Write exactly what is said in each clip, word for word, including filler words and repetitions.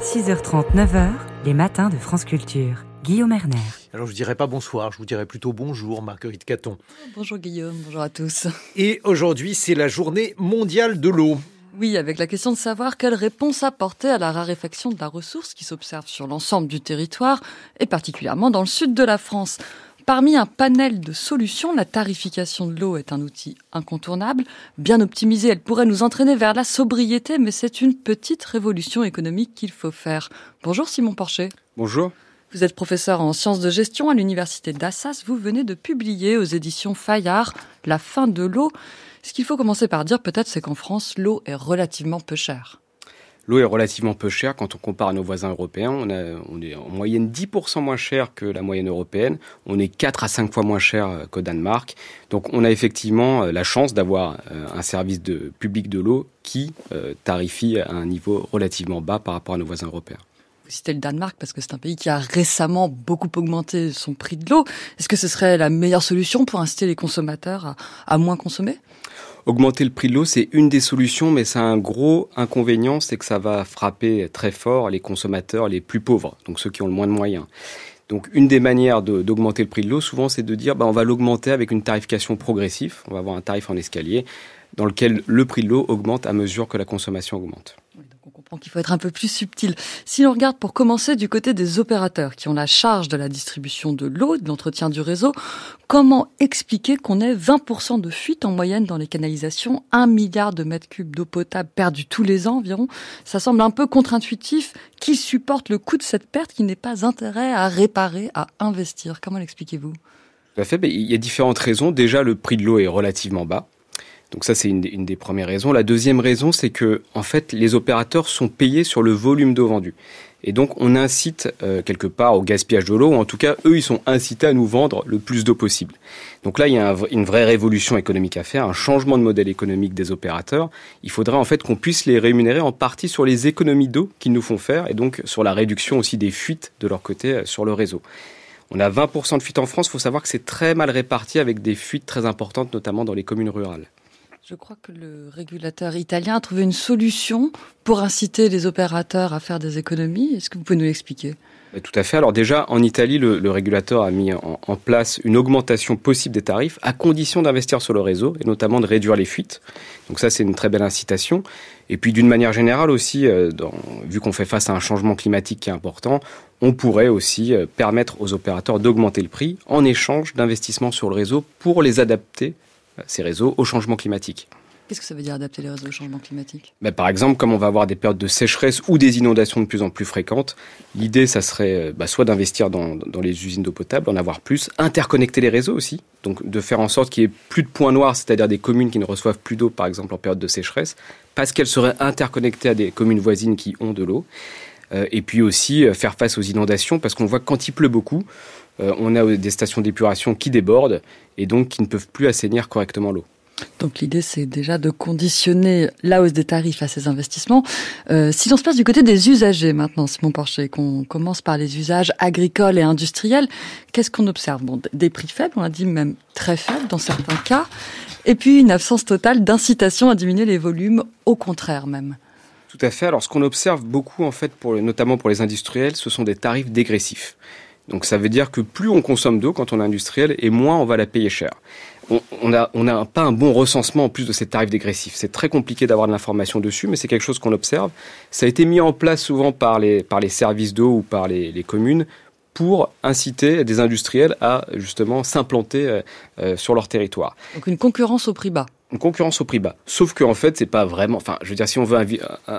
six heures trente, neuf heures, les matins de France Culture. Guillaume Erner. Alors je ne dirais pas bonsoir, je vous dirais plutôt bonjour Marguerite Caton. Bonjour Guillaume, bonjour à tous. Et aujourd'hui c'est la journée mondiale de l'eau. Oui, avec la question de savoir quelle réponse apporter à la raréfaction de la ressource qui s'observe sur l'ensemble du territoire et particulièrement dans le sud de la France. Parmi un panel de solutions, la tarification de l'eau est un outil incontournable. Bien optimisée, elle pourrait nous entraîner vers la sobriété, mais c'est une petite révolution économique qu'il faut faire. Bonjour Simon Porcher. Bonjour. Vous êtes professeur en sciences de gestion à l'université d'Assas. Vous venez de publier aux éditions Fayard « La fin de l'eau ». Ce qu'il faut commencer par dire peut-être, c'est qu'en France, l'eau est relativement peu chère. L'eau est relativement peu chère quand on compare à nos voisins européens. On, a, on est en moyenne dix pour cent moins cher que la moyenne européenne. On est quatre à cinq fois moins cher qu'au Danemark. Donc on a effectivement la chance d'avoir un service de, public de l'eau qui euh, tarifie à un niveau relativement bas par rapport à nos voisins européens. Vous citez le Danemark parce que c'est un pays qui a récemment beaucoup augmenté son prix de l'eau. Est-ce que ce serait la meilleure solution pour inciter les consommateurs à, à moins consommer ? Augmenter le prix de l'eau, c'est une des solutions, mais ça a un gros inconvénient, c'est que ça va frapper très fort les consommateurs les plus pauvres, donc ceux qui ont le moins de moyens. Donc une des manières de, d'augmenter le prix de l'eau, souvent, c'est de dire bah, on va l'augmenter avec une tarification progressive. On va avoir un tarif en escalier dans lequel le prix de l'eau augmente à mesure que la consommation augmente. Oui, donc on comprend qu'il faut être un peu plus subtil. Si l'on regarde pour commencer du côté des opérateurs qui ont la charge de la distribution de l'eau, de l'entretien du réseau, comment expliquer qu'on ait vingt pour cent de fuite en moyenne dans les canalisations, un milliard de mètres cubes d'eau potable perdus tous les ans environ? Ça semble un peu contre-intuitif. Qui supporte le coût de cette perte, qui n'est pas intérêt à réparer, à investir? Comment l'expliquez-vous? Tout à fait. Il y a différentes raisons. Déjà, le prix de l'eau est relativement bas. Donc ça, c'est une des, une des premières raisons. La deuxième raison, c'est que en fait, les opérateurs sont payés sur le volume d'eau vendue. Et donc, on incite euh, quelque part au gaspillage de l'eau, ou en tout cas, eux, ils sont incités à nous vendre le plus d'eau possible. Donc là, il y a un, une vraie révolution économique à faire, un changement de modèle économique des opérateurs. Il faudrait en fait qu'on puisse les rémunérer en partie sur les économies d'eau qu'ils nous font faire, et donc sur la réduction aussi des fuites de leur côté euh, sur le réseau. On a vingt pour cent de fuites en France. Il faut savoir que c'est très mal réparti avec des fuites très importantes, notamment dans les communes rurales. Je crois que le régulateur italien a trouvé une solution pour inciter les opérateurs à faire des économies. Est-ce que vous pouvez nous l'expliquer ? Tout à fait. Alors déjà, en Italie, le, le régulateur a mis en, en place une augmentation possible des tarifs à condition d'investir sur le réseau et notamment de réduire les fuites. Donc ça, c'est une très belle incitation. Et puis d'une manière générale aussi, euh, dans, vu qu'on fait face à un changement climatique qui est important, on pourrait aussi euh, permettre aux opérateurs d'augmenter le prix en échange d'investissements sur le réseau pour les adapter, ces réseaux, au changement climatique. Qu'est-ce que ça veut dire adapter les réseaux au changement climatique ? Ben, par exemple, comme on va avoir des périodes de sécheresse ou des inondations de plus en plus fréquentes, l'idée, ça serait bah, soit d'investir dans, dans les usines d'eau potable, en avoir plus, interconnecter les réseaux aussi, donc de faire en sorte qu'il n'y ait plus de points noirs, c'est-à-dire des communes qui ne reçoivent plus d'eau, par exemple en période de sécheresse, parce qu'elles seraient interconnectées à des communes voisines qui ont de l'eau. Euh, et puis aussi euh, faire face aux inondations, parce qu'on voit que quand il pleut beaucoup, euh, on a des stations d'épuration qui débordent et donc qui ne peuvent plus assainir correctement l'eau. Donc l'idée, c'est déjà de conditionner la hausse des tarifs à ces investissements. Euh, si l'on se place du côté des usagers maintenant, Simon Porcher, qu'on commence par les usages agricoles et industriels, qu'est-ce qu'on observe ? Bon, des prix faibles, on l'a dit, même très faibles dans certains cas, et puis une absence totale d'incitation à diminuer les volumes, au contraire même. Tout à fait. Alors ce qu'on observe beaucoup, en fait, pour, notamment pour les industriels, ce sont des tarifs dégressifs. Donc ça veut dire que plus on consomme d'eau quand on est industriel, et moins on va la payer cher. On n'a on a pas un bon recensement en plus de ces tarifs dégressifs. C'est très compliqué d'avoir de l'information dessus, mais c'est quelque chose qu'on observe. Ça a été mis en place souvent par les, par les services d'eau ou par les, les communes pour inciter des industriels à justement s'implanter euh, sur leur territoire. Donc une concurrence au prix bas. Une concurrence au prix bas. Sauf qu'en fait, c'est pas vraiment... Enfin, je veux dire, si on veut invi-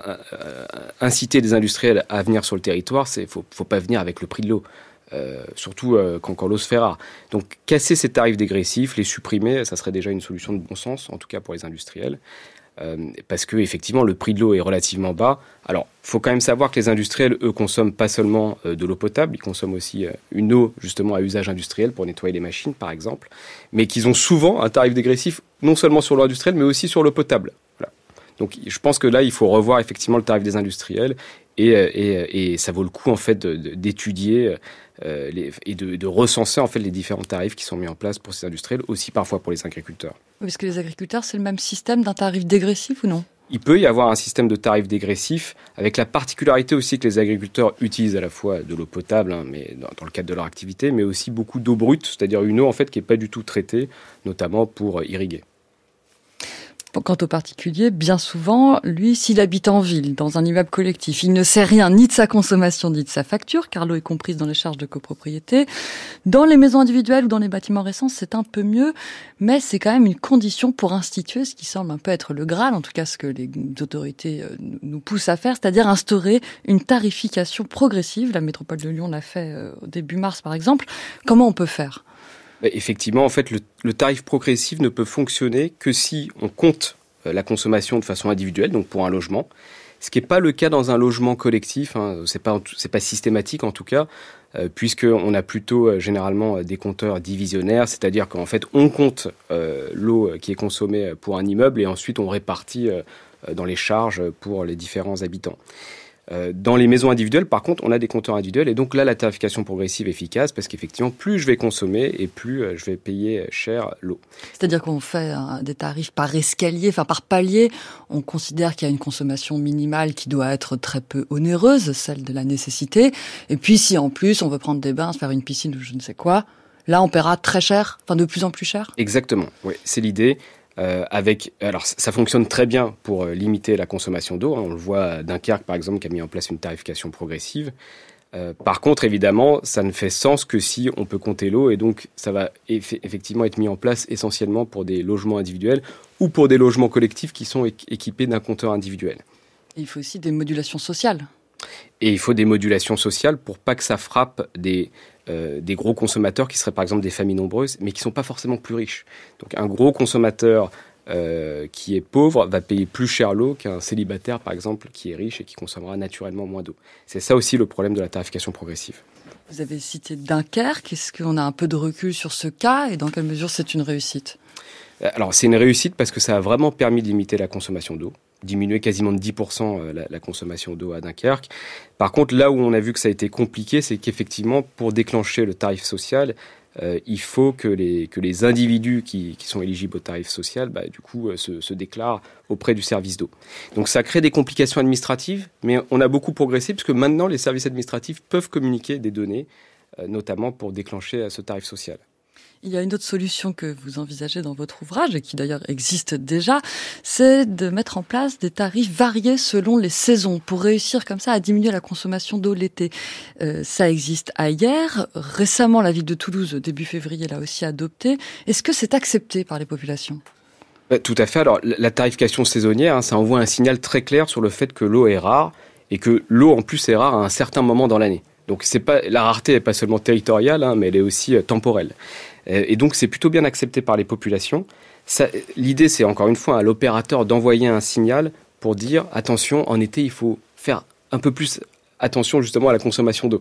inciter des industriels à venir sur le territoire, il ne faut, faut pas venir avec le prix de l'eau. Euh, surtout euh, quand, quand l'eau se fait rare. Donc casser ces tarifs dégressifs, les supprimer, ça serait déjà une solution de bon sens, en tout cas pour les industriels, euh, parce que effectivement le prix de l'eau est relativement bas. Alors, il faut quand même savoir que les industriels, eux, consomment pas seulement euh, de l'eau potable, ils consomment aussi euh, une eau justement à usage industriel pour nettoyer les machines, par exemple, mais qu'ils ont souvent un tarif dégressif non seulement sur l'eau industrielle, mais aussi sur l'eau potable. Voilà. Donc, je pense que là, il faut revoir effectivement le tarif des industriels. Et, et, et ça vaut le coup en fait de, de, d'étudier euh, les, et de, de recenser en fait les différents tarifs qui sont mis en place pour ces industriels, aussi parfois pour les agriculteurs. Oui, parce que les agriculteurs, c'est le même système d'un tarif dégressif ou non ? il peut y avoir un système de tarifs dégressifs, avec la particularité aussi que les agriculteurs utilisent à la fois de l'eau potable, hein, mais dans, dans le cadre de leur activité, mais aussi beaucoup d'eau brute, c'est-à-dire une eau en fait qui n'est pas du tout traitée, notamment pour irriguer. Quant au particulier, bien souvent, lui, s'il habite en ville, dans un immeuble collectif, il ne sait rien ni de sa consommation ni de sa facture, car l'eau est comprise dans les charges de copropriété. Dans les maisons individuelles ou dans les bâtiments récents, c'est un peu mieux, mais c'est quand même une condition pour instituer ce qui semble un peu être le Graal, en tout cas ce que les autorités nous poussent à faire, c'est-à-dire instaurer une tarification progressive. La métropole de Lyon l'a fait au début mars, par exemple. Comment on peut faire ? Effectivement, en fait, le, le tarif progressif ne peut fonctionner que si on compte la consommation de façon individuelle, donc pour un logement, ce qui n'est pas le cas dans un logement collectif, hein, c'est pas, c'est pas systématique en tout cas, euh, puisqu'on a plutôt euh, généralement des compteurs divisionnaires, c'est-à-dire qu'en fait on compte euh, l'eau qui est consommée pour un immeuble et ensuite on répartit euh, dans les charges pour les différents habitants. Euh, dans les maisons individuelles, par contre, on a des compteurs individuels et donc là, la tarification progressive est efficace parce qu'effectivement, plus je vais consommer et plus euh, je vais payer cher l'eau. C'est-à-dire qu'on fait hein, des tarifs par escalier, enfin par palier. On considère qu'il y a une consommation minimale qui doit être très peu onéreuse, celle de la nécessité. Et puis, si en plus on veut prendre des bains, se faire une piscine ou je ne sais quoi, là, on paiera très cher, enfin de plus en plus cher. Exactement, oui, c'est l'idée. Euh, avec, alors ça fonctionne très bien pour euh, limiter la consommation d'eau. Hein. On le voit à Dunkerque, par exemple, qui a mis en place une tarification progressive. Euh, par contre, évidemment, ça ne fait sens que si on peut compter l'eau. Et donc, ça va eff- effectivement être mis en place essentiellement pour des logements individuels ou pour des logements collectifs qui sont é- équipés d'un compteur individuel. Et il faut aussi des modulations sociales. Et il faut des modulations sociales pour pas que ça frappe des... Euh, des gros consommateurs qui seraient par exemple des familles nombreuses, mais qui ne sont pas forcément plus riches. Donc un gros consommateur euh, qui est pauvre va payer plus cher l'eau qu'un célibataire par exemple qui est riche et qui consommera naturellement moins d'eau. C'est ça aussi le problème de la tarification progressive. Vous avez cité Dunkerque, est-ce qu'on a un peu de recul sur ce cas et dans quelle mesure c'est une réussite ? Alors c'est une réussite parce que ça a vraiment permis de limiter la consommation d'eau, diminuer quasiment de dix pour cent la, la consommation d'eau à Dunkerque. Par contre, là où on a vu que ça a été compliqué, c'est qu'effectivement, pour déclencher le tarif social, euh, il faut que les, que les individus qui, qui sont éligibles au tarif social, bah, du coup, euh, se, se déclarent auprès du service d'eau. Donc ça crée des complications administratives, mais on a beaucoup progressé, puisque maintenant, les services administratifs peuvent communiquer des données, euh, notamment pour déclencher euh, ce tarif social. Il y a une autre solution que vous envisagez dans votre ouvrage, et qui d'ailleurs existe déjà, c'est de mettre en place des tarifs variés selon les saisons, pour réussir comme ça à diminuer la consommation d'eau l'été. Euh, ça existe ailleurs. Récemment, la ville de Toulouse, début février, l'a aussi adopté. Est-ce que c'est accepté par les populations ? Bah, tout à fait. Alors, la tarification saisonnière, hein, ça envoie un signal très clair sur le fait que l'eau est rare, et que l'eau, en plus, est rare à un certain moment dans l'année. Donc, c'est pas, la rareté n'est pas seulement territoriale, hein, mais elle est aussi euh, temporelle. Et donc, c'est plutôt bien accepté par les populations. Ça, l'idée, c'est encore une fois à l'opérateur d'envoyer un signal pour dire « Attention, en été, il faut faire un peu plus attention justement à la consommation d'eau ».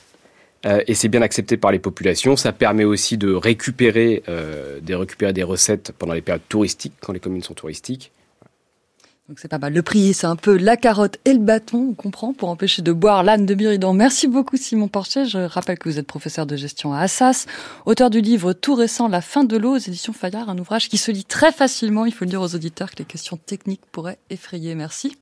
Euh, et c'est bien accepté par les populations. Ça permet aussi de récupérer, euh, de récupérer des recettes pendant les périodes touristiques, quand les communes sont touristiques. Donc c'est pas mal. Le prix, c'est un peu la carotte et le bâton, on comprend, pour empêcher de boire l'âne de Buridan. Merci beaucoup Simon Porcher. Je rappelle que vous êtes professeur de gestion à Assas, auteur du livre tout récent La fin de l'eau aux éditions Fayard, un ouvrage qui se lit très facilement. Il faut le dire aux auditeurs que les questions techniques pourraient effrayer. Merci.